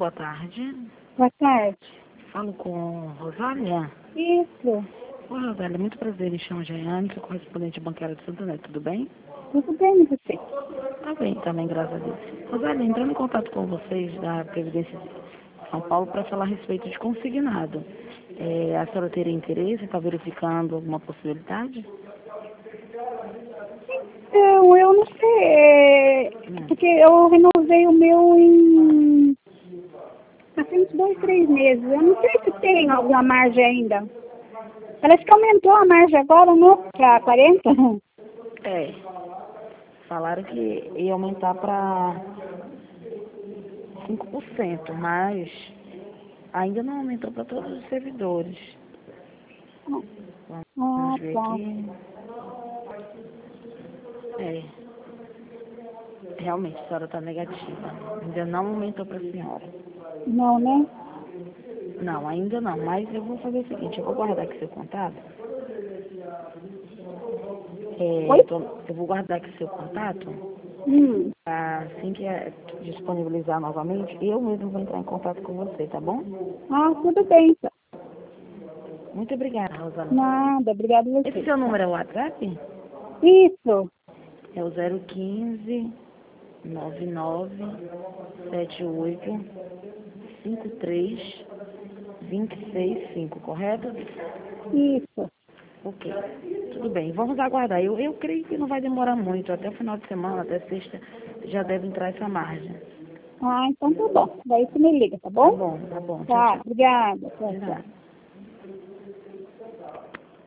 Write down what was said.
boa tarde. Boa tarde. Falo com Rosália. Isso. Oi, Rosália, muito prazer, me chamo Jaiane, sou correspondente bancária de Santo André, tudo bem? Tudo bem, e você? Tá bem também, graças a Deus. Rosália, entrando em contato com vocês da Previdência de São Paulo para falar a respeito de consignado. A senhora teria interesse, está verificando alguma possibilidade? Então, eu não sei, porque eu renovei o meu tem uns 2, 3 meses. Eu não sei se tem alguma margem ainda. Parece que aumentou a margem agora, não? Para 40? Falaram que ia aumentar para 5%, mas ainda não aumentou para todos os servidores. Vamos ver Tá. aqui. Realmente, a senhora está negativa. Ainda não aumentou para a senhora. Não, né? Não, ainda não, mas eu vou fazer o seguinte, eu vou guardar aqui seu contato. Oi? Eu vou guardar aqui seu contato. Hum. Assim que disponibilizar novamente, eu mesmo vou entrar em contato com você, tá bom? Tudo bem, então. Muito obrigada, Rosana. Nada, obrigada a você. Esse seu número é o WhatsApp? Isso. É o 015 99 78 53 265, correto? Isso. Ok, tudo bem, vamos aguardar. Eu creio que não vai demorar muito, até o final de semana, até sexta, já deve entrar essa margem. Então tá bom. Daí você me liga, tá bom? Tá bom, tchau, Tá, tchau. obrigada. Tchau, De tchau. nada.